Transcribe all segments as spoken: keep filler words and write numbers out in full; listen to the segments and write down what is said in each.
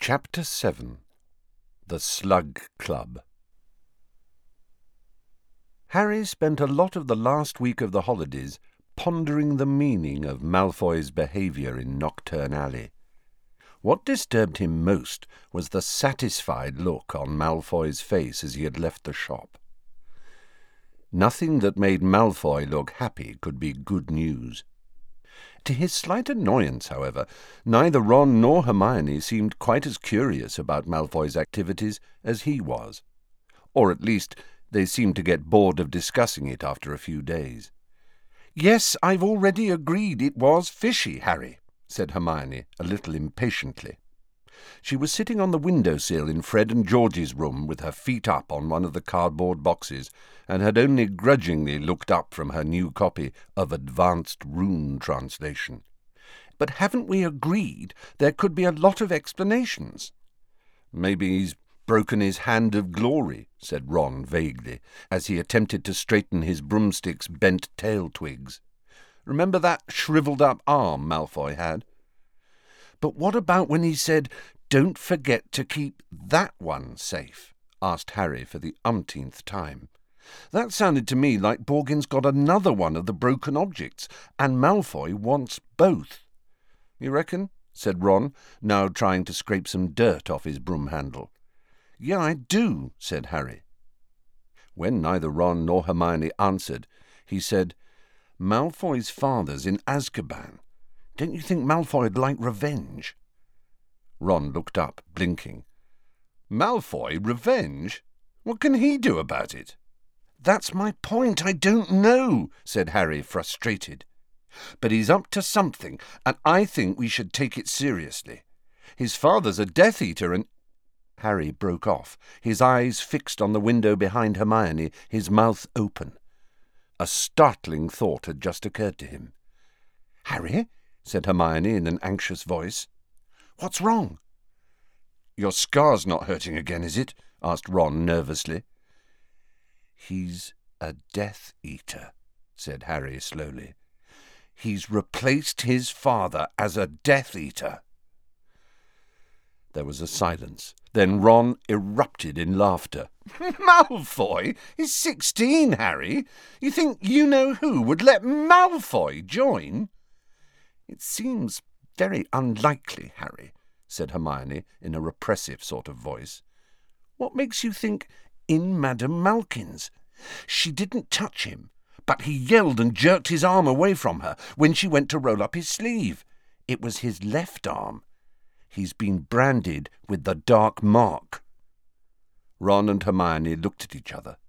Chapter seven. The Slug Club. Harry spent a lot of the last week of the holidays pondering the meaning of Malfoy's behaviour in Knockturn Alley. What disturbed him most was the satisfied look on Malfoy's face as he had left the shop. Nothing that made Malfoy look happy could be good news. To his slight annoyance, however, neither Ron nor Hermione seemed quite as curious about Malfoy's activities as he was. Or at least they seemed to get bored of discussing it after a few days. "Yes, I've already agreed it was fishy, Harry," said Hermione, a little impatiently. She was sitting on the window-sill in Fred and George's room with her feet up on one of the cardboard boxes, and had only grudgingly looked up from her new copy of Advanced Rune Translation. "But haven't we agreed there could be a lot of explanations?" "Maybe he's broken his hand of glory," said Ron vaguely, as he attempted to straighten his broomstick's bent tail twigs. "Remember that shriveled-up arm Malfoy had?" "But what about when he said, 'Don't forget to keep that one safe'?" asked Harry for the umpteenth time. "That sounded to me like Borgin's got another one of the broken objects, and Malfoy wants both." "You reckon?" said Ron, now trying to scrape some dirt off his broom handle. "Yeah, I do," said Harry. When neither Ron nor Hermione answered, he said, "Malfoy's father's in Azkaban. Don't you think Malfoy'd like revenge?" Ron looked up, blinking. "Malfoy revenge? What can he do about it?" "That's my point, I don't know," said Harry, frustrated. "But he's up to something, and I think we should take it seriously. His father's a Death Eater and—" Harry broke off, his eyes fixed on the window behind Hermione, his mouth open. A startling thought had just occurred to him. "Harry?" said Hermione in an anxious voice. "What's wrong?" "Your scar's not hurting again, is it?" asked Ron nervously. "He's a Death Eater," said Harry slowly. "He's replaced his father as a Death Eater." There was a silence. Then Ron erupted in laughter. "Malfoy is sixteen, Harry. You think you-know-who would let Malfoy join?" "It seems very unlikely, Harry," said Hermione in a repressive sort of voice. "What makes you think in Madame Malkin's? She didn't touch him, but he yelled and jerked his arm away from her when she went to roll up his sleeve. It was his left arm. He's been branded with the Dark Mark." Ron and Hermione looked at each other.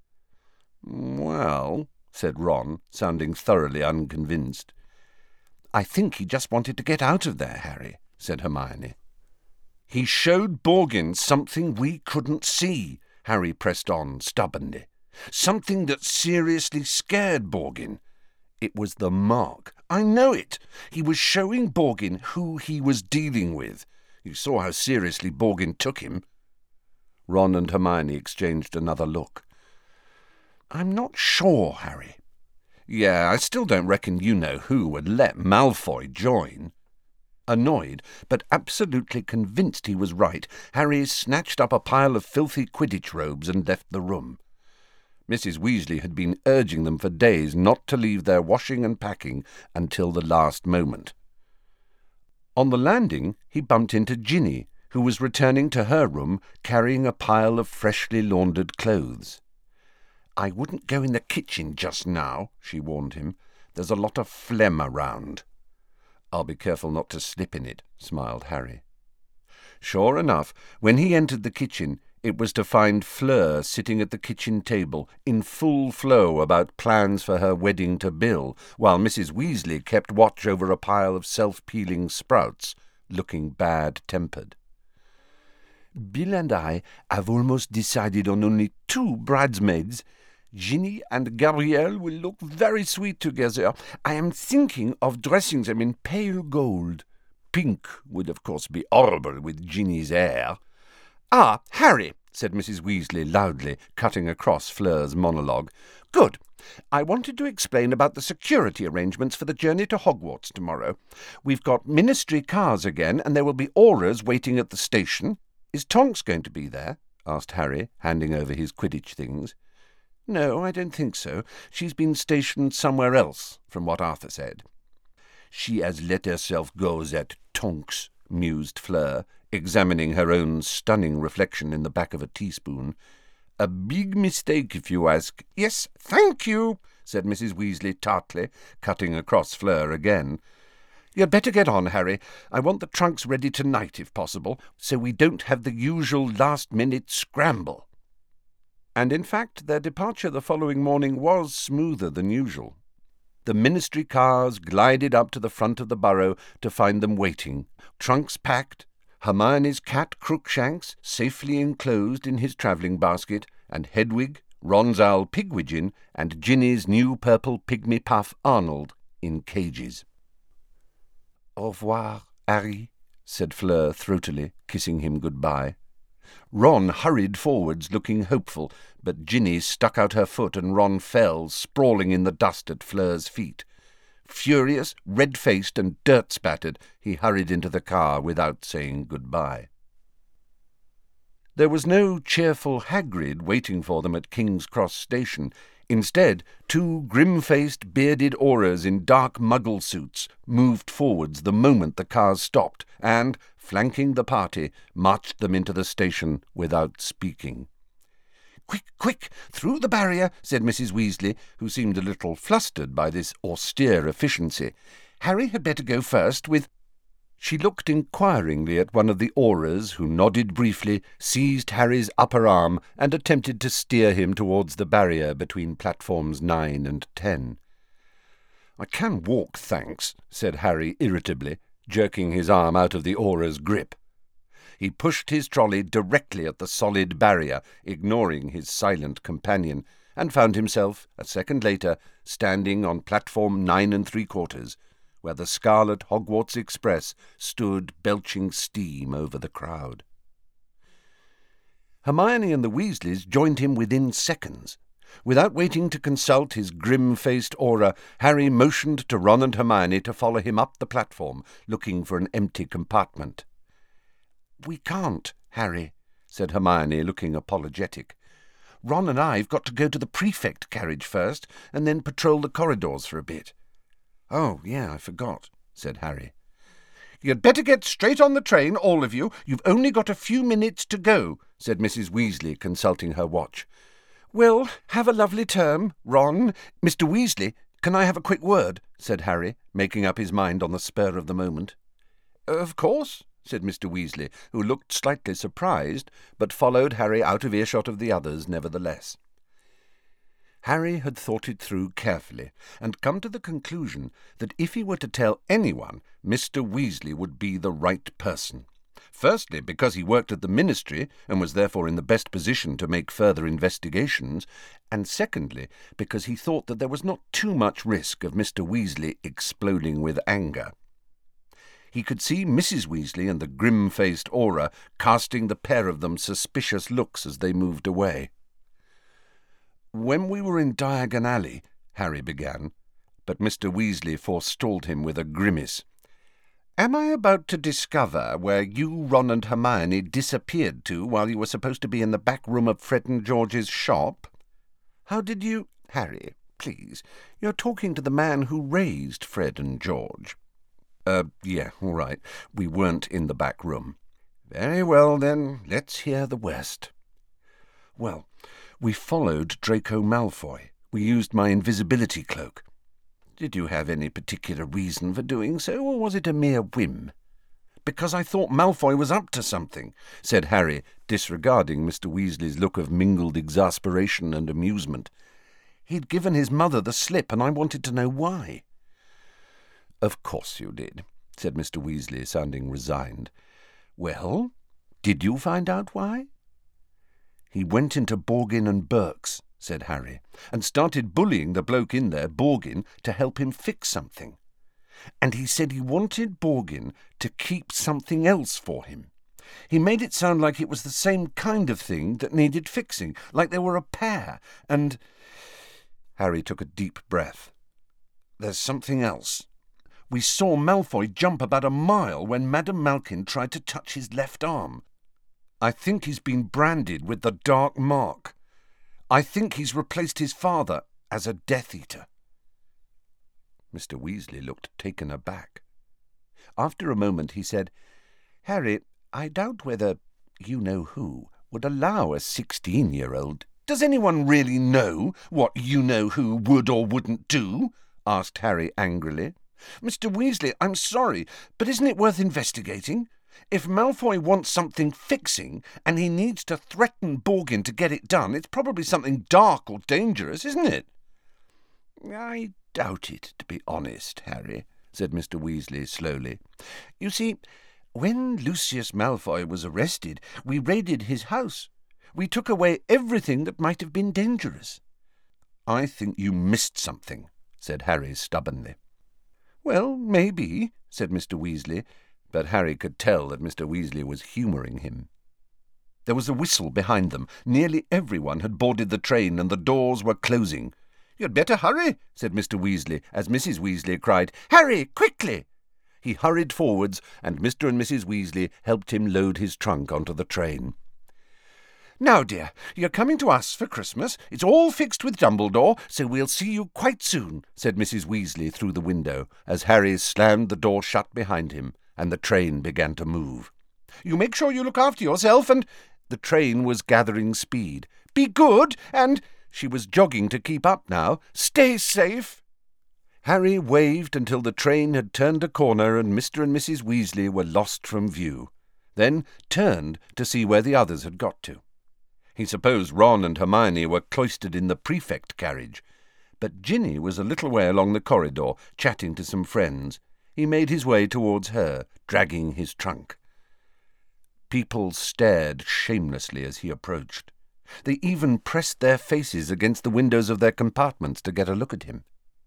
"Well," said Ron, sounding thoroughly unconvinced. "I think he just wanted to get out of there, Harry," said Hermione. "He showed Borgin something we couldn't see," Harry pressed on stubbornly. "Something that seriously scared Borgin. It was the mark. I know it. He was showing Borgin who he was dealing with. You saw how seriously Borgin took him." Ron and Hermione exchanged another look. "I'm not sure, Harry." "Yeah, I still don't reckon you-know-who would let Malfoy join." Annoyed, but absolutely convinced he was right, Harry snatched up a pile of filthy Quidditch robes and left the room. Missus Weasley had been urging them for days not to leave their washing and packing until the last moment. On the landing he bumped into Ginny, who was returning to her room carrying a pile of freshly laundered clothes. "I wouldn't go in the kitchen just now," she warned him. "There's a lot of phlegm around." "I'll be careful not to slip in it," smiled Harry. Sure enough, when he entered the kitchen, it was to find Fleur sitting at the kitchen table in full flow about plans for her wedding to Bill, while Missus Weasley kept watch over a pile of self-peeling sprouts, looking bad-tempered. "Bill and I have almost decided on only two bridesmaids. Ginny and Gabrielle will look very sweet together. I am thinking of dressing them in pale gold. Pink would, of course, be horrible with Ginny's hair." "Ah, Harry," said Missus Weasley loudly, cutting across Fleur's monologue. "Good. I wanted to explain about the security arrangements for the journey to Hogwarts tomorrow. We've got ministry cars again, and there will be Aurors waiting at the station. "Is Tonks going to be there?" asked Harry, handing over his Quidditch things. "No, I don't think so. She's been stationed somewhere else, from what Arthur said." "She has let herself go, that Tonks," mused Fleur, examining her own stunning reflection in the back of a teaspoon. "A big mistake, if you ask." "Yes, thank you," said Missus Weasley tartly, cutting across Fleur again. "You'd better get on, Harry. I want the trunks ready tonight, if possible, so we don't have the usual last-minute scramble." And in fact their departure the following morning was smoother than usual. The ministry cars glided up to the front of the burrow to find them waiting, trunks packed, Hermione's cat Crookshanks safely enclosed in his travelling basket, and Hedwig, Ron's owl Pigwidgeon, and Ginny's new purple pygmy puff Arnold in cages. "Au revoir, Harry," said Fleur throatily, kissing him good-bye. Ron hurried forwards, looking hopeful, but Ginny stuck out her foot and Ron fell, sprawling in the dust at Fleur's feet. Furious, red-faced and dirt-spattered, he hurried into the car without saying good-bye. There was no cheerful Hagrid waiting for them at King's Cross Station. Instead, two grim-faced, bearded Aurors in dark muggle suits moved forwards the moment the cars stopped and, flanking the party, marched them into the station without speaking. "Quick, quick, through the barrier," said Missus Weasley, who seemed a little flustered by this austere efficiency. "Harry had better go first with—" She looked inquiringly at one of the Aurors, who nodded briefly, seized Harry's upper arm, and attempted to steer him towards the barrier between platforms nine and ten. "I can walk, thanks," said Harry irritably, jerking his arm out of the Auror's grip. He pushed his trolley directly at the solid barrier, ignoring his silent companion, and found himself, a second later, standing on platform nine and three-quarters, where the Scarlet Hogwarts Express stood belching steam over the crowd. Hermione and the Weasleys joined him within seconds. Without waiting to consult his grim-faced Auror, Harry motioned to Ron and Hermione to follow him up the platform, looking for an empty compartment. "We can't, Harry," said Hermione, looking apologetic. "Ron and I've got to go to the prefect carriage first, and then patrol the corridors for a bit." "Oh, yeah, I forgot," said Harry. "You'd better get straight on the train, all of you. You've only got a few minutes to go," said Missus Weasley, consulting her watch. "Well, have a lovely term, Ron. Mister Weasley, can I have a quick word?" said Harry, making up his mind on the spur of the moment. "Of course," said Mister Weasley, who looked slightly surprised, but followed Harry out of earshot of the others nevertheless. Harry had thought it through carefully, and come to the conclusion that if he were to tell anyone, Mister Weasley would be the right person. Firstly, because he worked at the Ministry, and was therefore in the best position to make further investigations, and secondly, because he thought that there was not too much risk of Mister Weasley exploding with anger. He could see Missus Weasley and the grim-faced Auror casting the pair of them suspicious looks as they moved away. "When we were in Diagon Alley," Harry began, but Mister Weasley forestalled him with a grimace. "Am I about to discover where you, Ron and Hermione disappeared to while you were supposed to be in the back room of Fred and George's shop? How did you—" "Harry, please, you're talking to the man who raised Fred and George." Uh, yeah, all right. We weren't in the back room." "Very well, then. Let's hear the worst." "Well, we followed Draco Malfoy. We used my invisibility cloak." "Did you have any particular reason for doing so, or was it a mere whim?" "Because I thought Malfoy was up to something," said Harry, disregarding Mister Weasley's look of mingled exasperation and amusement. "He'd given his mother the slip, and I wanted to know why." "Of course you did," said Mister Weasley, sounding resigned. "Well, did you find out why?" "He went into Borgin and Burke's," said Harry, "and started bullying the bloke in there, Borgin, to help him fix something. And he said he wanted Borgin to keep something else for him. He made it sound like it was the same kind of thing that needed fixing, like they were a pair, and—" Harry took a deep breath. "There's something else. We saw Malfoy jump about a mile when Madame Malkin tried to touch his left arm." I think he's been branded with the Dark Mark. I think he's replaced his father as a Death Eater." Mister Weasley looked taken aback. After a moment he said, "Harry, I doubt whether you-know-who would allow a sixteen-year-old—" "Does anyone really know what you-know-who would or wouldn't do?" asked Harry angrily. "Mister Weasley, I'm sorry, but isn't it worth investigating? If Malfoy wants something fixing, and he needs to threaten Borgin to get it done, it's probably something dark or dangerous, isn't it?" "I doubt it, to be honest, Harry," said Mister Weasley slowly. "You see, when Lucius Malfoy was arrested, we raided his house. We took away everything that might have been dangerous." "I think you missed something," said Harry stubbornly. "Well, maybe," said Mister Weasley, but Harry could tell that Mister Weasley was humouring him. There was a whistle behind them. Nearly everyone had boarded the train, and the doors were closing. "You'd better hurry," said Mister Weasley, as Missus Weasley cried, "Harry, quickly!" He hurried forwards, and Mister and Missus Weasley helped him load his trunk onto the train. "Now, dear, you're coming to us for Christmas. It's all fixed with Dumbledore, so we'll see you quite soon," said Missus Weasley through the window, as Harry slammed the door shut behind him, and the train began to move. "You make sure you look after yourself, and—" The train was gathering speed. "Be good, and—" She was jogging to keep up now. "Stay safe." Harry waved until the train had turned a corner and Mister and Missus Weasley were lost from view, then turned to see where the others had got to. He supposed Ron and Hermione were cloistered in the prefect carriage, but Ginny was a little way along the corridor, chatting to some friends. He made his way towards her, dragging his trunk. People stared shamelessly as he approached. They even pressed their faces against the windows of their compartments to get a look at him.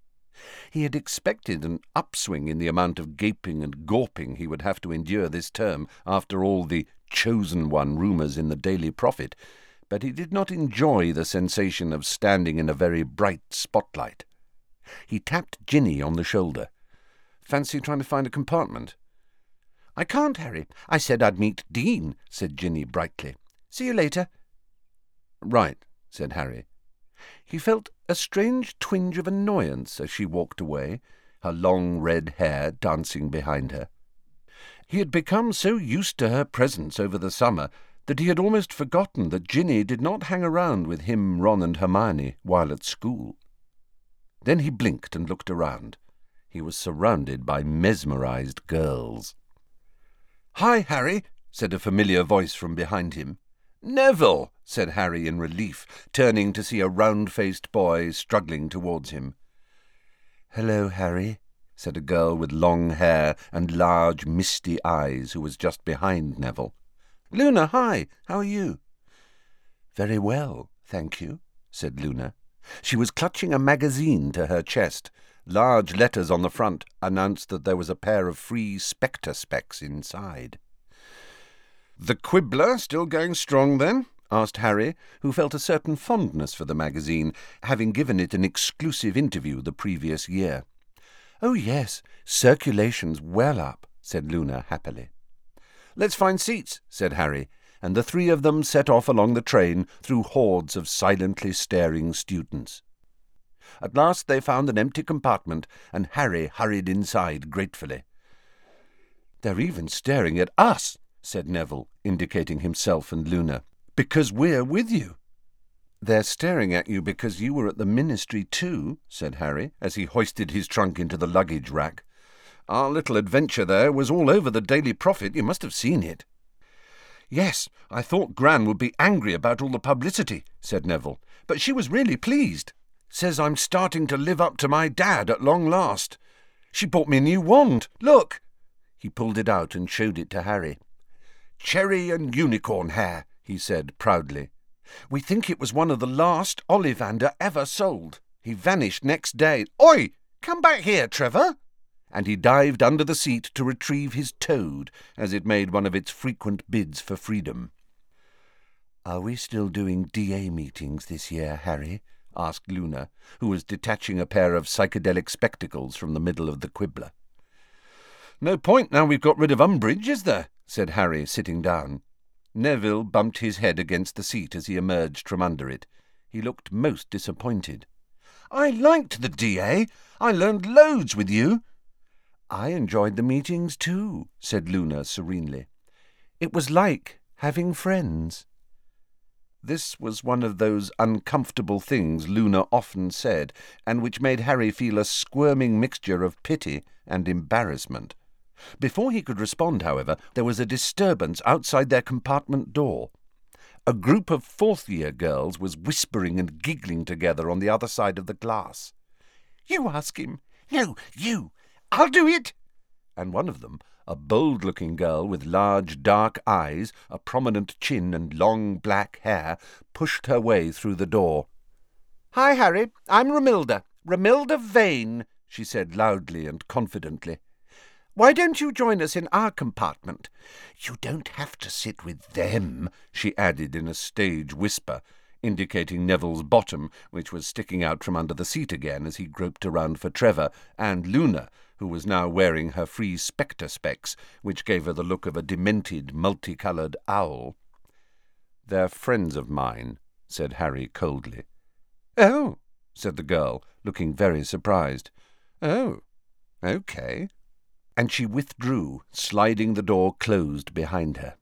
He had expected an upswing in the amount of gaping and gawping he would have to endure this term after all the chosen one rumours in the Daily Prophet, but he did not enjoy the sensation of standing in a very bright spotlight. He tapped Ginny on the shoulder. "Fancy trying to find a compartment?" "I can't, Harry. I said I'd meet Dean," said Ginny brightly. "See you later." "Right," said Harry. He felt a strange twinge of annoyance as she walked away, her long red hair dancing behind her. He had become so used to her presence over the summer that he had almost forgotten that Ginny did not hang around with him, Ron and Hermione while at school. Then he blinked and looked around. He was surrounded by mesmerized girls. "Hi, Harry," said a familiar voice from behind him. "Neville," said Harry in relief, turning to see a round-faced boy struggling towards him. "Hello, Harry," said a girl with long hair and large, misty eyes who was just behind Neville. "Luna, hi, how are you?" "Very well, thank you," said Luna. She was clutching a magazine to her chest. Large letters on the front announced that there was a pair of free Spectre specs inside. "The Quibbler still going strong, then?" asked Harry, who felt a certain fondness for the magazine, having given it an exclusive interview the previous year. "Oh, yes, circulation's well up," said Luna happily. "Let's find seats," said Harry, and the three of them set off along the train through hordes of silently staring students. At last they found an empty compartment, and Harry hurried inside gratefully. "They're even staring at us," said Neville, indicating himself and Luna, "because we're with you." "They're staring at you because you were at the ministry too," said Harry, as he hoisted his trunk into the luggage rack. "Our little adventure there was all over the Daily Prophet. You must have seen it." "Yes, I thought Gran would be angry about all the publicity," said Neville, "but she was really pleased. Says I'm starting to live up to my dad at long last. She bought me a new wand. Look!" He pulled it out and showed it to Harry. "Cherry and unicorn hair," he said proudly. "We think it was one of the last Ollivander ever sold. He vanished next day. Oi! Come back here, Trevor!" And he dived under the seat to retrieve his toad as it made one of its frequent bids for freedom. "Are we still doing D A meetings this year, Harry?" asked Luna, who was detaching a pair of psychedelic spectacles from the middle of the Quibbler. "No point now we've got rid of Umbridge, is there?" said Harry, sitting down. Neville bumped his head against the seat as he emerged from under it. He looked most disappointed. "I liked the D A. I learned loads with you." "I enjoyed the meetings too," said Luna serenely. "It was like having friends." This was one of those uncomfortable things Luna often said, and which made Harry feel a squirming mixture of pity and embarrassment. Before he could respond, however, there was a disturbance outside their compartment door. A group of fourth-year girls was whispering and giggling together on the other side of the glass. "You ask him." "No, you." "I'll do it." And one of them, a bold-looking girl with large dark eyes, a prominent chin and long black hair, pushed her way through the door. "Hi, Harry. I'm Romilda. Romilda Vane," she said loudly and confidently. "Why don't you join us in our compartment? You don't have to sit with them," she added in a stage whisper, indicating Neville's bottom, which was sticking out from under the seat again as he groped around for Trevor, and Luna, who was now wearing her free spectre specs, which gave her the look of a demented, multicoloured owl. "They're friends of mine," said Harry coldly. "Oh," said the girl, looking very surprised. "Oh, okay." And she withdrew, sliding the door closed behind her.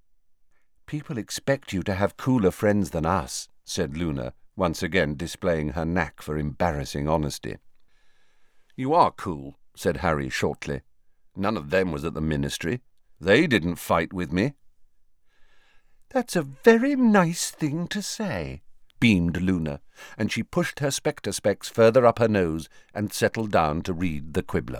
"People expect you to have cooler friends than us," said Luna, once again displaying her knack for embarrassing honesty. "You are cool," said Harry shortly. "None of them was at the ministry. They didn't fight with me." "That's a very nice thing to say," beamed Luna, and she pushed her spectre specs further up her nose and settled down to read the Quibbler.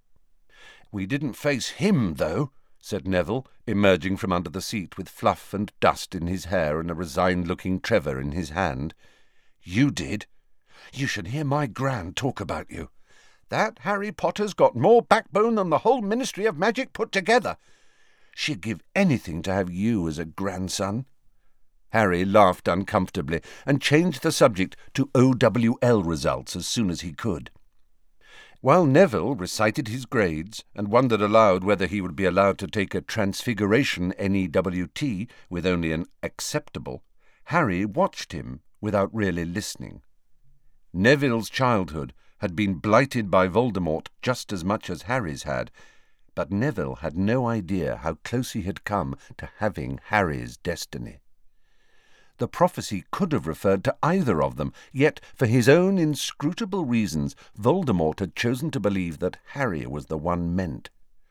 "We didn't face him, though," said Neville, emerging from under the seat with fluff and dust in his hair and a resigned-looking Trevor in his hand. "You did. You should hear my Gran talk about you. That Harry Potter's got more backbone than the whole Ministry of Magic put together. She'd give anything to have you as a grandson." Harry laughed uncomfortably and changed the subject to O W L results as soon as he could. While Neville recited his grades and wondered aloud whether he would be allowed to take a Transfiguration N E W T with only an acceptable, Harry watched him without really listening. Neville's childhood had been blighted by Voldemort just as much as Harry's had, but Neville had no idea how close he had come to having Harry's destiny. The prophecy could have referred to either of them, yet for his own inscrutable reasons Voldemort had chosen to believe that Harry was the one meant.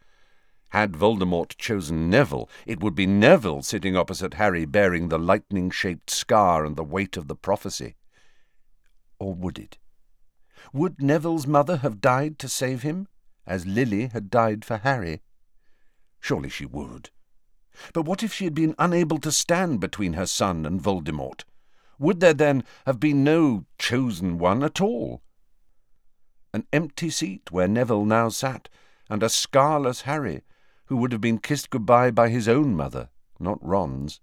Had Voldemort chosen Neville, it would be Neville sitting opposite Harry bearing the lightning-shaped scar and the weight of the prophecy. Or would it? Would Neville's mother have died to save him, as Lily had died for Harry? Surely she would. But what if she had been unable to stand between her son and Voldemort? Would there then have been no chosen one at all? An empty seat where Neville now sat, and a scarless Harry, who would have been kissed goodbye by his own mother, not Ron's.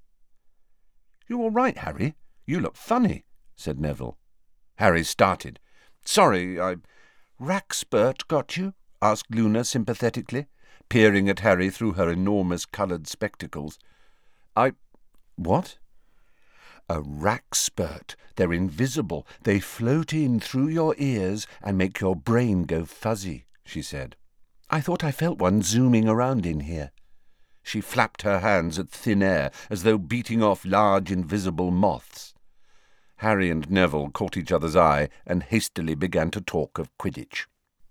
"You all right, Harry? You look funny," said Neville. Harry started. "Sorry, I—" "Rackspurt got you?" asked Luna sympathetically, peering at Harry through her enormous coloured spectacles. I... What? "A rackspurt. They're invisible. They float in through your ears and make your brain go fuzzy," she said. "I thought I felt one zooming around in here." She flapped her hands at thin air, as though beating off large invisible moths. Harry and Neville caught each other's eye and hastily began to talk of Quidditch.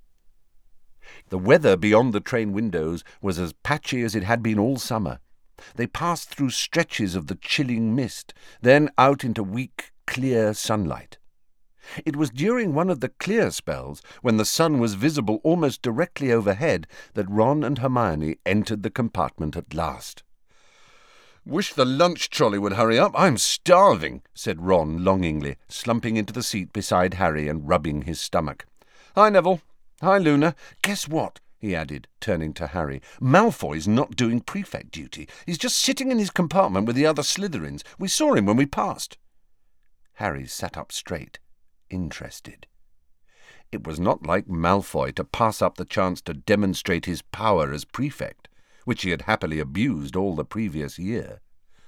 The weather beyond the train windows was as patchy as it had been all summer. They passed through stretches of the chilling mist, then out into weak, clear sunlight. It was during one of the clear spells, when the sun was visible almost directly overhead, that Ron and Hermione entered the compartment at last. "Wish the lunch trolley would hurry up. I'm starving," said Ron longingly, slumping into the seat beside Harry and rubbing his stomach. "Hi, Neville. Hi, Luna. Guess what?" he added, turning to Harry. "Malfoy's not doing prefect duty. He's just sitting in his compartment with the other Slytherins. We saw him when we passed." Harry sat up straight, interested. It was not like Malfoy to pass up the chance to demonstrate his power as prefect, which he had happily abused all the previous year.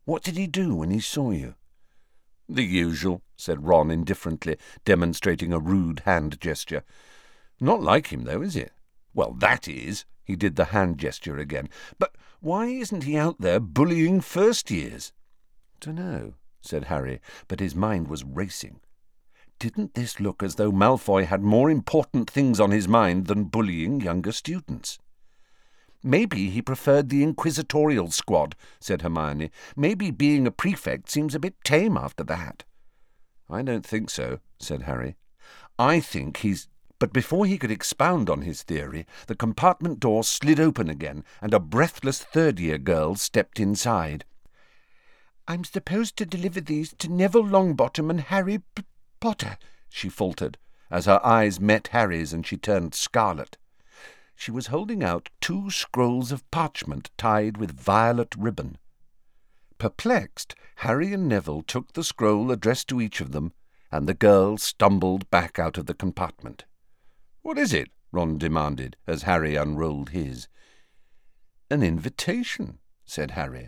What did he do when he saw you?" "The usual," said Ron indifferently, demonstrating a rude hand gesture. "Not like him, though, is it?" "Well, that is." He did the hand gesture again. "But why isn't he out there bullying first years?" "Dunno," said Harry, but his mind was racing. Didn't this look as though Malfoy had more important things on his mind than bullying younger students? "Maybe he preferred the inquisitorial squad," said Hermione. "Maybe being a prefect seems a bit tame after that." "I don't think so," said Harry. "I think he's—" But before he could expound on his theory, the compartment door slid open again, and a breathless third-year girl stepped inside. "I'm supposed to deliver these to Neville Longbottom and Harry P- Potter," she faltered, as her eyes met Harry's and she turned scarlet. She was holding out two scrolls of parchment tied with violet ribbon. Perplexed, Harry and Neville took the scroll addressed to each of them, and the girl stumbled back out of the compartment. "What is it?" Ron demanded, as Harry unrolled his. "An invitation," said Harry.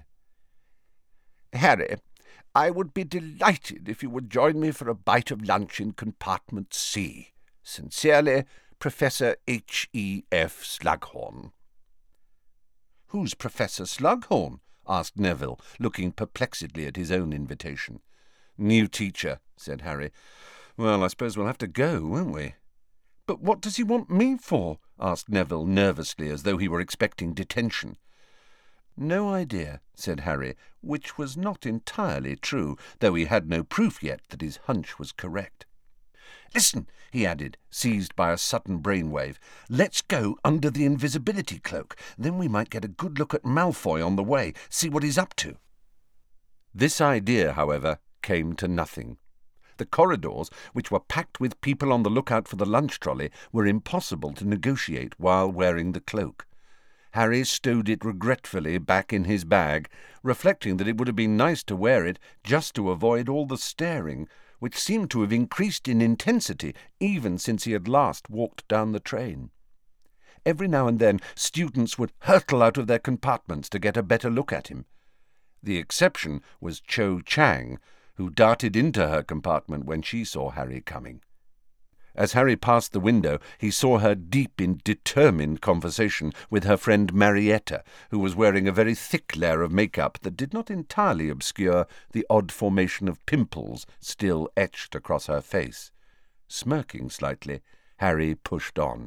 "Harry, I would be delighted if you would join me for a bite of lunch in compartment C. Sincerely, Professor H E F Slughorn." "Who's Professor Slughorn?" asked Neville, looking perplexedly at his own invitation. "New teacher," said Harry. "Well, I suppose we'll have to go, won't we?" "But what does he want me for?" asked Neville nervously, as though he were expecting detention. "No idea," said Harry, which was not entirely true, though he had no proof yet that his hunch was correct. "Listen," he added, seized by a sudden brainwave. "Let's go under the invisibility cloak. Then we might get a good look at Malfoy on the way, see what he's up to." This idea, however, came to nothing. The corridors, which were packed with people on the lookout for the lunch trolley, were impossible to negotiate while wearing the cloak. Harry stowed it regretfully back in his bag, reflecting that it would have been nice to wear it just to avoid all the staring, which seemed to have increased in intensity even since he had last walked down the train. Every now and then students would hurtle out of their compartments to get a better look at him. The exception was Cho Chang, who darted into her compartment when she saw Harry coming. As Harry passed the window, he saw her deep in determined conversation with her friend Marietta, who was wearing a very thick layer of makeup that did not entirely obscure the odd formation of pimples still etched across her face. Smirking slightly, Harry pushed on.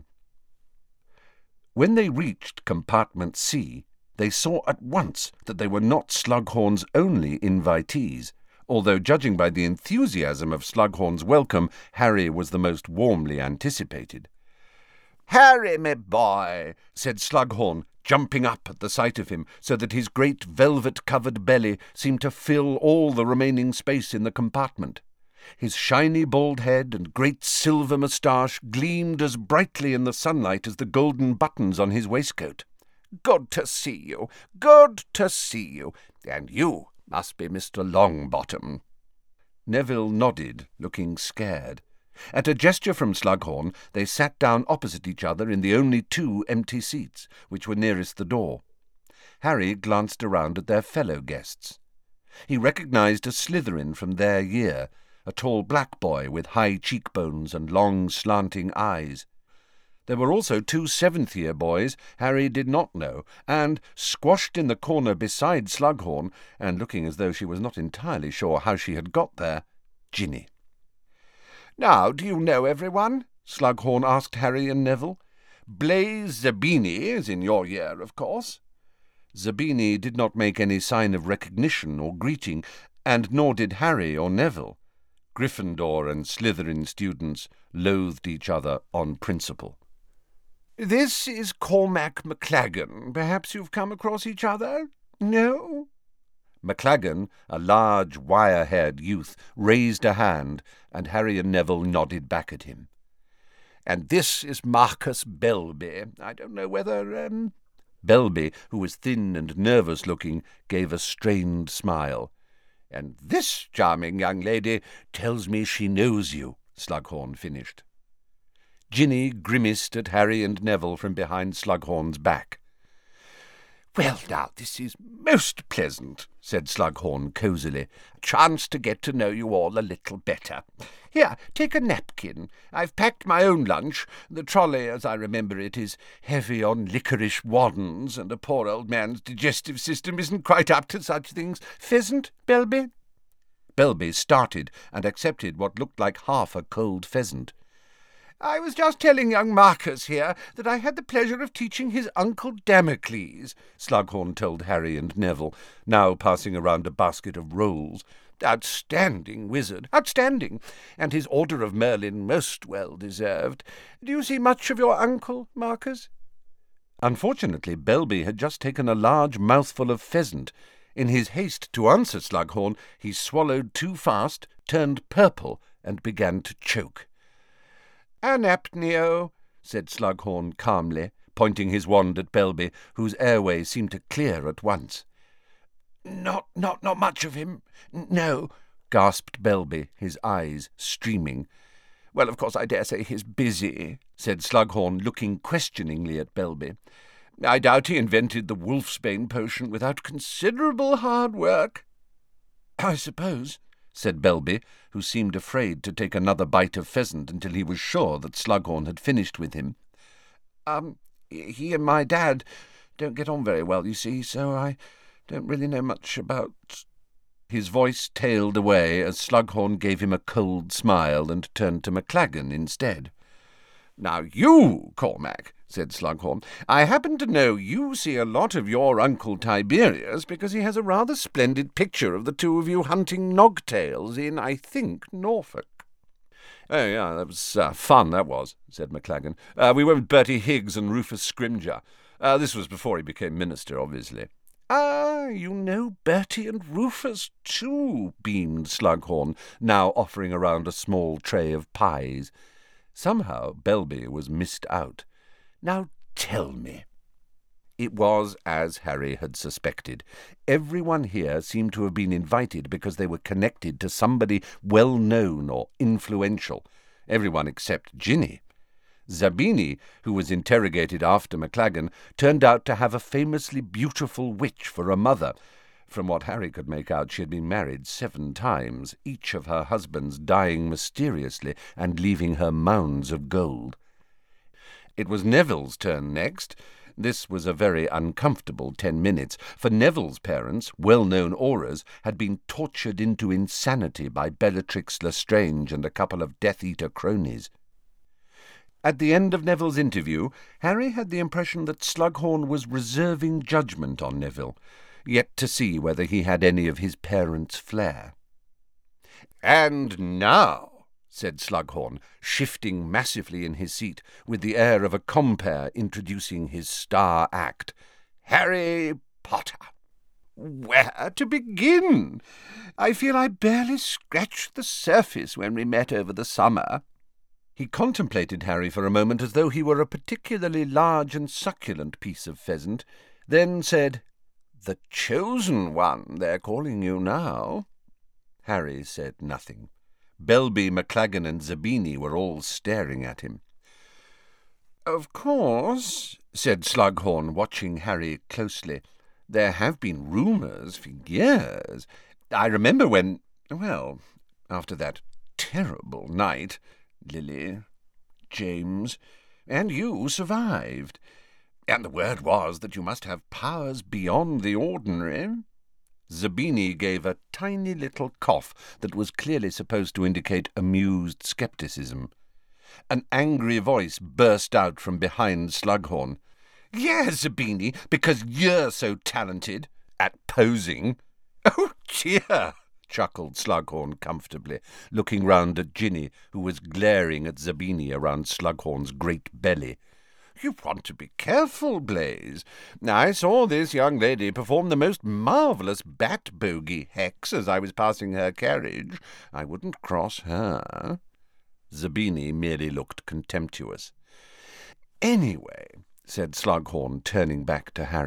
When they reached compartment C, they saw at once that they were not Slughorn's only invitees, although judging by the enthusiasm of Slughorn's welcome, Harry was the most warmly anticipated. "Harry, my boy," said Slughorn, jumping up at the sight of him, so that his great velvet-covered belly seemed to fill all the remaining space in the compartment. His shiny bald head and great silver moustache gleamed as brightly in the sunlight as the golden buttons on his waistcoat. "Good to see you, good to see you, and you must be Mister Longbottom." Neville nodded, looking scared. At a gesture from Slughorn, they sat down opposite each other in the only two empty seats, which were nearest the door. Harry glanced around at their fellow guests. He recognized a Slytherin from their year, a tall black boy with high cheekbones and long slanting eyes. There were also two seventh-year boys Harry did not know, and, squashed in the corner beside Slughorn, and looking as though she was not entirely sure how she had got there, Ginny. "Now, do you know everyone?" Slughorn asked Harry and Neville. "Blaise Zabini is in your year, of course." Zabini did not make any sign of recognition or greeting, and nor did Harry or Neville. Gryffindor and Slytherin students loathed each other on principle. "This is Cormac McLaggen. Perhaps you've come across each other? No?" McLaggen, a large, wire-haired youth, raised a hand, and Harry and Neville nodded back at him. "And this is Marcus Belby. I don't know whether, um... Belby, who was thin and nervous-looking, gave a strained smile. "And this charming young lady tells me she knows you," Slughorn finished. Ginny grimaced at Harry and Neville from behind Slughorn's back. "Well, now, this is most pleasant," said Slughorn cosily. "A chance to get to know you all a little better. Here, take a napkin. I've packed my own lunch. The trolley, as I remember it, is heavy on licorice waddens, and a poor old man's digestive system isn't quite up to such things. Pheasant, Belby?" Belby started and accepted what looked like half a cold pheasant. "I was just telling young Marcus here that I had the pleasure of teaching his uncle Damocles," Slughorn told Harry and Neville, now passing around a basket of rolls. "Outstanding wizard, outstanding, and his Order of Merlin most well deserved. Do you see much of your uncle, Marcus?" Unfortunately, Belby had just taken a large mouthful of pheasant. In his haste to answer Slughorn, he swallowed too fast, turned purple, and began to choke. "Anapneo," said Slughorn calmly, pointing his wand at Belby, whose airway seemed to clear at once. Not, not, not much of him, no," gasped Belby, his eyes streaming. "Well, of course, I dare say he's busy," said Slughorn, looking questioningly at Belby. "I doubt he invented the wolfsbane potion without considerable hard work." "I suppose," said Belby, who seemed afraid to take another bite of pheasant until he was sure that Slughorn had finished with him. Um, he and my dad don't get on very well, you see, so I don't really know much about—" His voice tailed away as Slughorn gave him a cold smile and turned to Maclagan instead. "Now you, Cormac," said Slughorn, "I happen to know you see a lot of your Uncle Tiberius because he has a rather splendid picture of the two of you hunting nogtails in, I think, Norfolk." "Oh, yeah, that was uh, fun, that was," said Maclagan. Uh, "we went with Bertie Higgs and Rufus Scrimger. Uh, this was before he became minister, obviously." "Ah, you know Bertie and Rufus, too," beamed Slughorn, now offering around a small tray of pies. Somehow Belby was missed out. "Now tell me." It was as Harry had suspected. Everyone here seemed to have been invited because they were connected to somebody well-known or influential. Everyone except Ginny. Zabini, who was interrogated after Maclagan, turned out to have a famously beautiful witch for a mother. From what Harry could make out, she had been married seven times, each of her husbands dying mysteriously and leaving her mounds of gold. It was Neville's turn next. This was a very uncomfortable ten minutes, for Neville's parents, well-known Aurors, had been tortured into insanity by Bellatrix Lestrange and a couple of Death-Eater cronies. At the end of Neville's interview, Harry had the impression that Slughorn was reserving judgment on Neville, yet to see whether he had any of his parents' flair. "And now," said Slughorn, shifting massively in his seat, with the air of a compere introducing his star act, "Harry Potter. Where to begin? I feel I barely scratched the surface when we met over the summer." He contemplated Harry for a moment as though he were a particularly large and succulent piece of pheasant, then said, "The chosen one, they're calling you now." Harry said nothing. Belby, Maclagan, and Zabini were all staring at him. "Of course," said Slughorn, watching Harry closely, "there have been rumours for years. I remember when, well, after that terrible night, Lily, James, and you survived. And the word was that you must have powers beyond the ordinary." Zabini gave a tiny little cough that was clearly supposed to indicate amused scepticism. An angry voice burst out from behind Slughorn. "Yes, Zabini, because you're so talented at posing." "Oh, dear!" chuckled Slughorn comfortably, looking round at Ginny, who was glaring at Zabini around Slughorn's great belly. "You want to be careful, Blaise. I saw this young lady perform the most marvellous bat-bogey hex as I was passing her carriage. I wouldn't cross her." Zabini merely looked contemptuous. "Anyway," said Slughorn, turning back to Harry,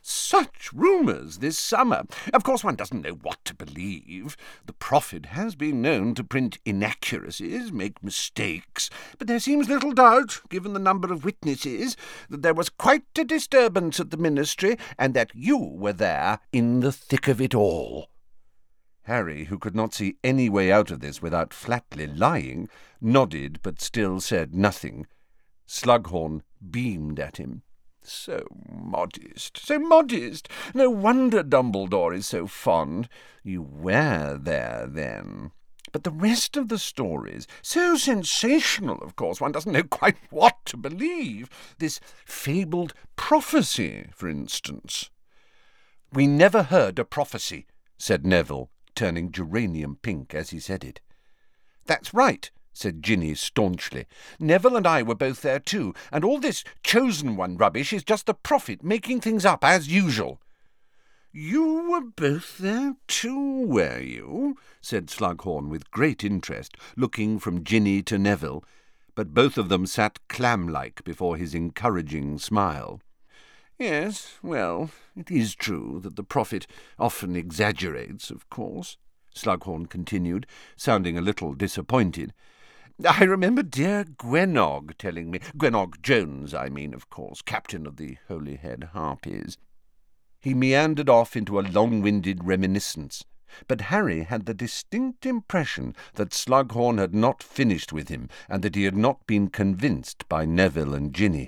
Such rumours this summer. Of course one doesn't know what to believe. The Prophet has been known to print inaccuracies, make mistakes, but there seems little doubt, given the number of witnesses, that there was quite a disturbance at the ministry, and that you were there in the thick of it all. Harry, who could not see any way out of this without flatly lying, nodded but still said nothing. Slughorn beamed at him. So modest, so modest. No wonder Dumbledore is so fond. You were there, then. But the rest of the stories, so sensational, of course, one doesn't know quite what to believe. This fabled prophecy, for instance. We never heard a prophecy, said Neville, turning geranium pink as he said it. That's right, said Ginny staunchly. Neville and I were both there too, and all this chosen one rubbish is just the Prophet making things up as usual. You were both there too, were you? Said Slughorn with great interest, looking from Ginny to Neville, but both of them sat clam-like before his encouraging smile. Yes, well, it is true that the Prophet often exaggerates, of course, Slughorn continued, sounding a little disappointed. I remember dear Gwenog telling me— Gwenog Jones, I mean, of course, captain of the Holyhead Harpies. He meandered off into a long-winded reminiscence, but Harry had the distinct impression that Slughorn had not finished with him, and that he had not been convinced by Neville and Ginny.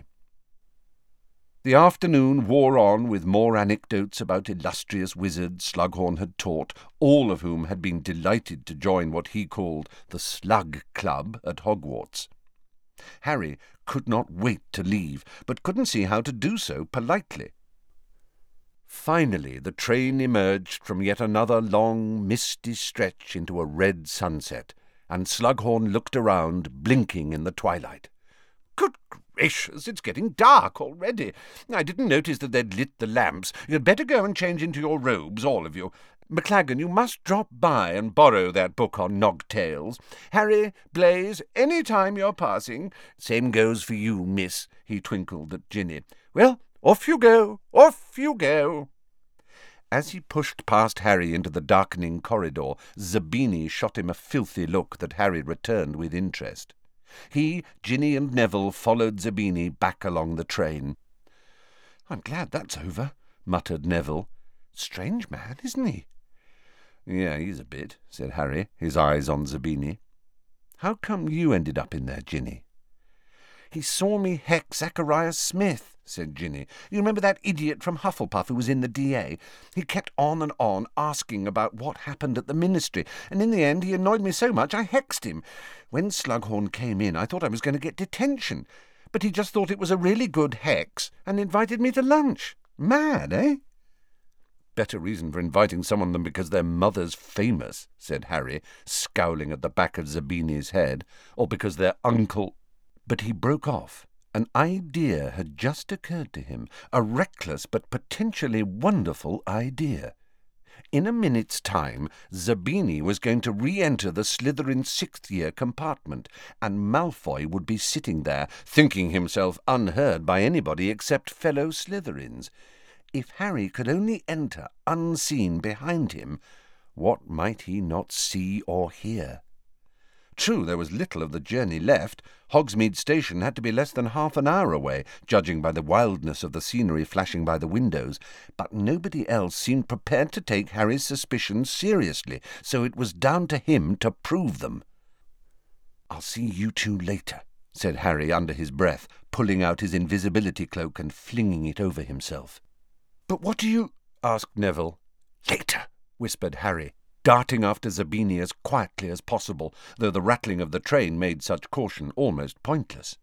The afternoon wore on with more anecdotes about illustrious wizards Slughorn had taught, all of whom had been delighted to join what he called the Slug Club at Hogwarts. Harry could not wait to leave, but couldn't see how to do so politely. Finally the train emerged from yet another long, misty stretch into a red sunset, and Slughorn looked around, blinking in the twilight. Good gracious, it's getting dark already. I didn't notice that they'd lit the lamps. You'd better go and change into your robes, all of you. McLaggen, you must drop by and borrow that book on Nogtails. Harry, Blaise, any time you're passing. Same goes for you, miss, he twinkled at Ginny. Well, off you go, off you go. As he pushed past Harry into the darkening corridor, Zabini shot him a filthy look that Harry returned with interest. He, Ginny and Neville followed Zabini back along the train. I'm glad that's over, muttered Neville. Strange man, isn't he? Yeah, he's a bit, said Harry, his eyes on Zabini. How come you ended up in there, Ginny? He saw me heck Zacharias Smith, said Ginny. You remember that idiot from Hufflepuff who was in the D A? He kept on and on asking about what happened at the ministry, and in the end he annoyed me so much I hexed him. When Slughorn came in I thought I was going to get detention, but he just thought it was a really good hex and invited me to lunch. Mad, eh? Better reason for inviting someone than because their mother's famous, said Harry, scowling at the back of Zabini's head, or because their uncle— But he broke off. An idea had just occurred to him, a reckless but potentially wonderful idea. In a minute's time, Zabini was going to re-enter the Slytherin sixth-year compartment, and Malfoy would be sitting there, thinking himself unheard by anybody except fellow Slytherins. If Harry could only enter unseen behind him, what might he not see or hear? True, there was little of the journey left. Hogsmeade Station had to be less than half an hour away, judging by the wildness of the scenery flashing by the windows, but nobody else seemed prepared to take Harry's suspicions seriously, so it was down to him to prove them. I'll see you two later, said Harry under his breath, pulling out his invisibility cloak and flinging it over himself. But what do you— asked Neville. Later, whispered Harry, darting after Zabini as quietly as possible, though the rattling of the train made such caution almost pointless.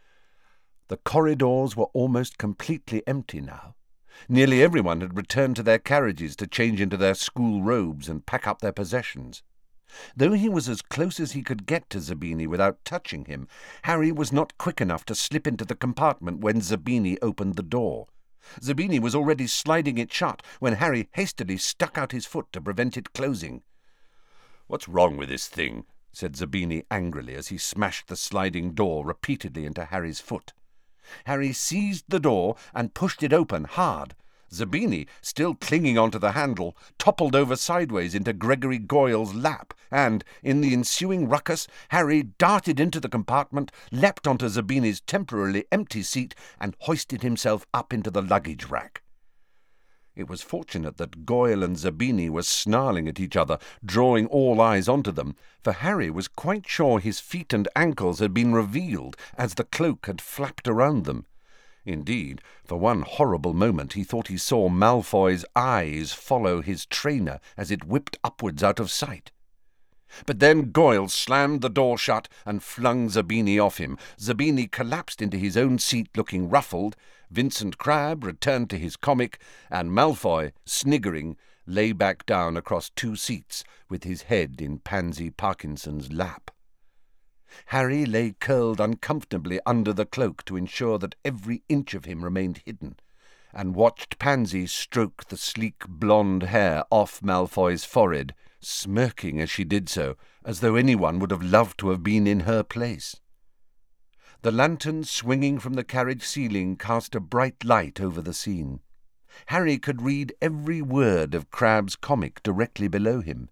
The corridors were almost completely empty now. Nearly everyone had returned to their carriages to change into their school robes and pack up their possessions. Though he was as close as he could get to Zabini without touching him, Harry was not quick enough to slip into the compartment when Zabini opened the door. Zabini was already sliding it shut when Harry hastily stuck out his foot to prevent it closing. "What's wrong with this thing?" said Zabini angrily as he smashed the sliding door repeatedly into Harry's foot. Harry seized the door and pushed it open hard. Zabini, still clinging onto the handle, toppled over sideways into Gregory Goyle's lap, and, in the ensuing ruckus, Harry darted into the compartment, leapt onto Zabini's temporarily empty seat, and hoisted himself up into the luggage rack. It was fortunate that Goyle and Zabini were snarling at each other, drawing all eyes onto them, for Harry was quite sure his feet and ankles had been revealed as the cloak had flapped around them. Indeed, for one horrible moment he thought he saw Malfoy's eyes follow his trainer as it whipped upwards out of sight. But then Goyle slammed the door shut and flung Zabini off him. Zabini collapsed into his own seat looking ruffled, Vincent Crabbe returned to his comic, and Malfoy, sniggering, lay back down across two seats with his head in Pansy Parkinson's lap. Harry lay curled uncomfortably under the cloak to ensure that every inch of him remained hidden, and watched Pansy stroke the sleek blonde hair off Malfoy's forehead, smirking as she did so, as though anyone would have loved to have been in her place. The lantern swinging from the carriage ceiling cast a bright light over the scene. Harry could read every word of Crabbe's comic directly below him.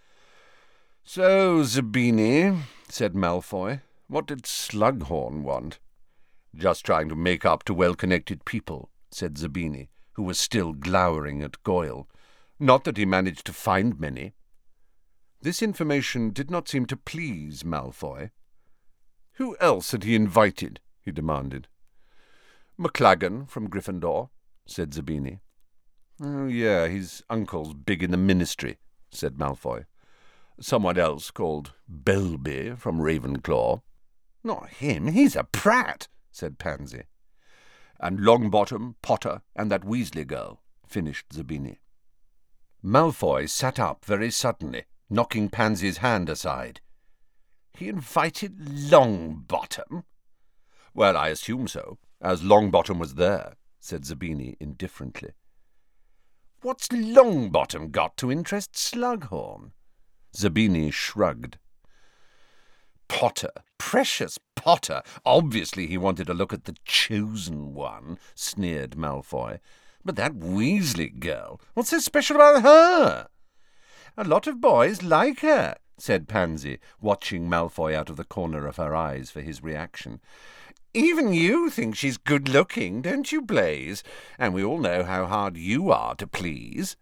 "So, Zabini," said Malfoy, "what did Slughorn want?" "Just trying to make up to well-connected people," said Zabini, who was still glowering at Goyle. "Not that he managed to find many." This information did not seem to please Malfoy. "Who else had he invited?" he demanded. "McLaggen from Gryffindor," said Zabini. "Oh, yeah, his uncle's big in the ministry," said Malfoy. "Someone else called Belby from Ravenclaw." "Not him, he's a prat," said Pansy. "And Longbottom, Potter, and that Weasley girl," finished Zabini. Malfoy sat up very suddenly, knocking Pansy's hand aside. "He invited Longbottom?" "Well, I assume so, as Longbottom was there," said Zabini indifferently. "What's Longbottom got to interest Slughorn?" Zabini shrugged. "Potter, precious Potter! Obviously he wanted to look at the chosen one," sneered Malfoy. "But that Weasley girl, what's so special about her?" "A lot of boys like her," said Pansy, watching Malfoy out of the corner of her eyes for his reaction. "Even you think she's good-looking, don't you, Blaise? And we all know how hard you are to please."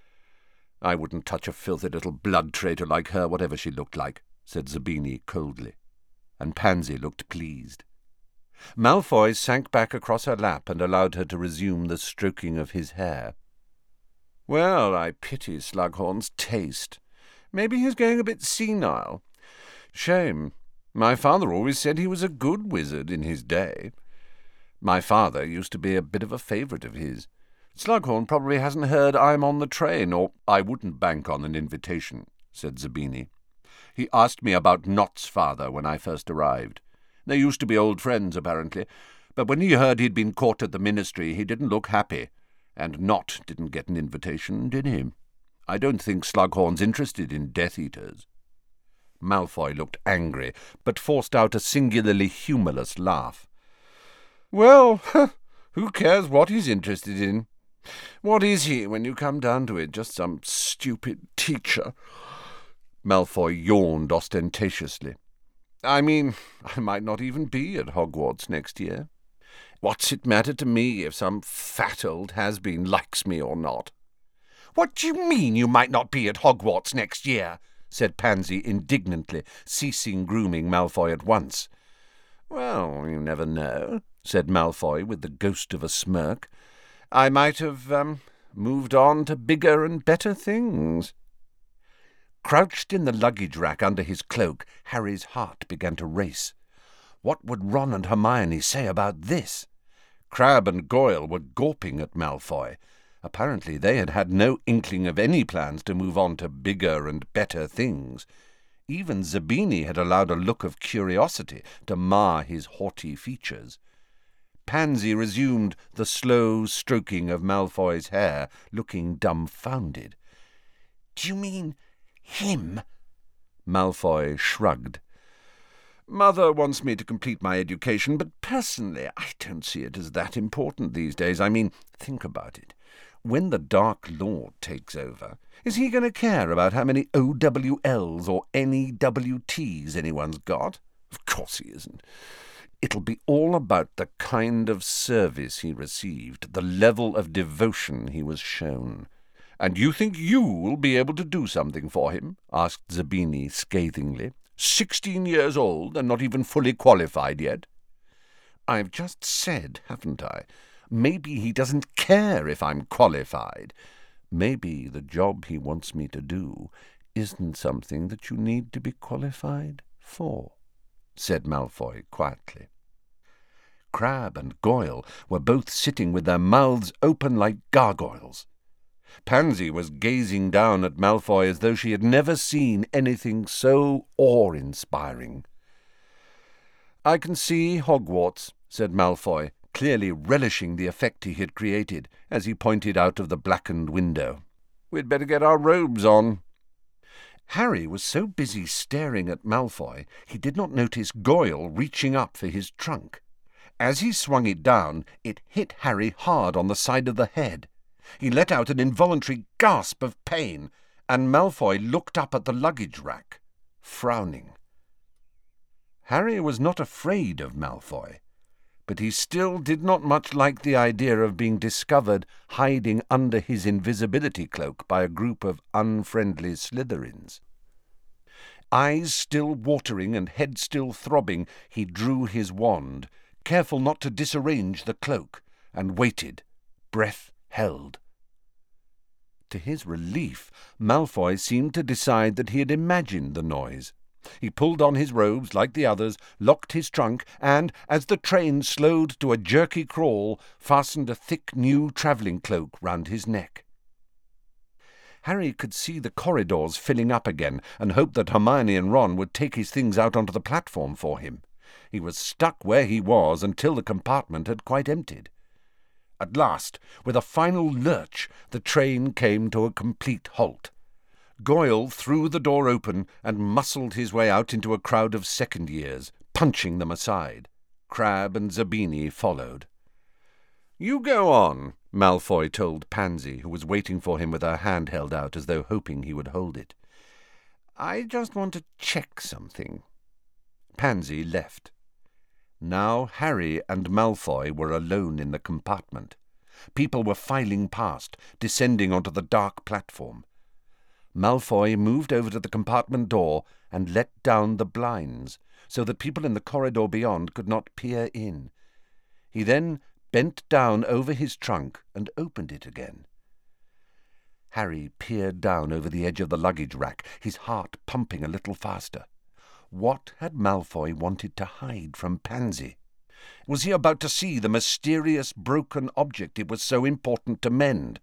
"I wouldn't touch a filthy little blood-traitor like her, whatever she looked like," said Zabini coldly, and Pansy looked pleased. Malfoy sank back across her lap and allowed her to resume the stroking of his hair. "Well, I pity Slughorn's taste. Maybe he's going a bit senile. Shame. My father always said he was a good wizard in his day. My father used to be a bit of a favourite of his. Slughorn probably hasn't heard I'm on the train, or—" "I wouldn't bank on an invitation," said Zabini. "He asked me about Nott's father when I first arrived. They used to be old friends, apparently, but when he heard he'd been caught at the ministry, he didn't look happy. And Nott didn't get an invitation, did he? I don't think Slughorn's interested in Death Eaters." Malfoy looked angry, but forced out a singularly humourless laugh. "Well, who cares what he's interested in? What is he, when you come down to it? Just some stupid teacher." Malfoy yawned ostentatiously. "I mean, I might not even be at Hogwarts next year. What's it matter to me if some fat old has-been likes me or not?" "What do you mean you might not be at Hogwarts next year?" said Pansy indignantly, ceasing grooming Malfoy at once. "Well, you never know," said Malfoy with the ghost of a smirk. "I might have, um, moved on to bigger and better things." Crouched in the luggage rack under his cloak, Harry's heart began to race. What would Ron and Hermione say about this? Crabbe and Goyle were gawping at Malfoy. Apparently they had had no inkling of any plans to move on to bigger and better things. Even Zabini had allowed a look of curiosity to mar his haughty features. Pansy resumed the slow stroking of Malfoy's hair, looking dumbfounded. "Do you mean him?" Malfoy shrugged. Mother wants me to complete my education, but personally I don't see it as that important these days. I mean, think about it. When the Dark Lord takes over, is he going to care about how many O W Ls or N E W Ts anyone's got? Of course he isn't. It'll be all about the kind of service he received, the level of devotion he was shown. "And you think you will be able to do something for him?" asked Zabini scathingly. Sixteen years old and not even fully qualified yet." "I've just said, haven't I? Maybe he doesn't care if I'm qualified. Maybe the job he wants me to do isn't something that you need to be qualified for," said Malfoy quietly. Crabbe and Goyle were both sitting with their mouths open like gargoyles. Pansy was gazing down at Malfoy as though she had never seen anything so awe-inspiring. "I can see Hogwarts," said Malfoy, clearly relishing the effect he had created, as he pointed out of the blackened window. "We'd better get our robes on." Harry was so busy staring at Malfoy, he did not notice Goyle reaching up for his trunk. As he swung it down, it hit Harry hard on the side of the head. He let out an involuntary gasp of pain, and Malfoy looked up at the luggage rack, frowning. Harry was not afraid of Malfoy, but he still did not much like the idea of being discovered hiding under his invisibility cloak by a group of unfriendly Slytherins. Eyes still watering and head still throbbing, he drew his wand, careful not to disarrange the cloak, and waited, breath held. To his relief, Malfoy seemed to decide that he had imagined the noise. He pulled on his robes like the others, locked his trunk, and, as the train slowed to a jerky crawl, fastened a thick new travelling cloak round his neck. Harry could see the corridors filling up again, and hoped that Hermione and Ron would take his things out onto the platform for him. He was stuck where he was until the compartment had quite emptied. At last, with a final lurch, the train came to a complete halt. Goyle threw the door open and muscled his way out into a crowd of second years, punching them aside. Crabbe and Zabini followed. "You go on," Malfoy told Pansy, who was waiting for him with her hand held out as though hoping he would hold it. "I just want to check something." Pansy left. Now Harry and Malfoy were alone in the compartment. People were filing past, descending onto the dark platform. Malfoy moved over to the compartment door and let down the blinds, so that people in the corridor beyond could not peer in. He then bent down over his trunk and opened it again. Harry peered down over the edge of the luggage rack, his heart pumping a little faster. What had Malfoy wanted to hide from Pansy? Was he about to see the mysterious broken object it was so important to mend?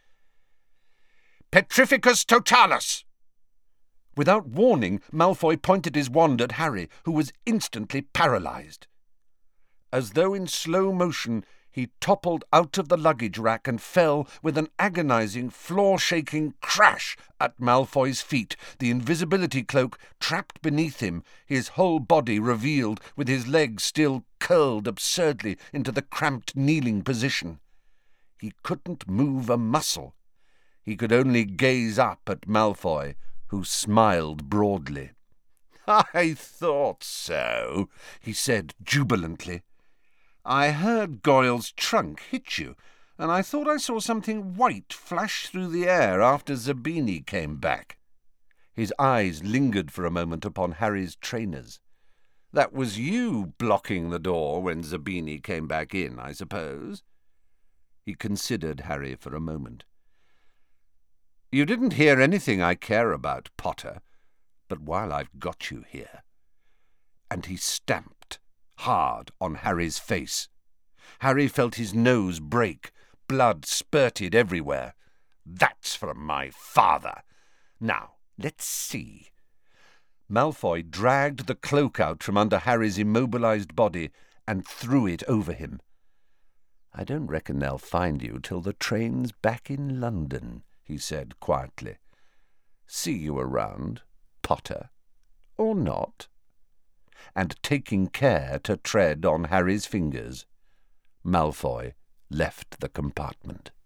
"Petrificus Totalus!" Without warning, Malfoy pointed his wand at Harry, who was instantly paralyzed. As though in slow motion, he toppled out of the luggage rack and fell with an agonizing, floor-shaking crash at Malfoy's feet, the invisibility cloak trapped beneath him, his whole body revealed, with his legs still curled absurdly into the cramped kneeling position. He couldn't move a muscle. He could only gaze up at Malfoy, who smiled broadly. "I thought so," he said jubilantly. "I heard Goyle's trunk hit you, and I thought I saw something white flash through the air after Zabini came back." His eyes lingered for a moment upon Harry's trainers. "That was you blocking the door when Zabini came back in, I suppose?" He considered Harry for a moment. "You didn't hear anything I care about, Potter, but while I've got you here..." And he stamped hard on Harry's face. Harry felt his nose break. Blood spurted everywhere. "That's from my father. Now, let's see." Malfoy dragged the cloak out from under Harry's immobilized body and threw it over him. "I don't reckon they'll find you till the train's back in London," he said quietly. "See you around, Potter, or not?" and taking care to tread on Harry's fingers, Malfoy left the compartment.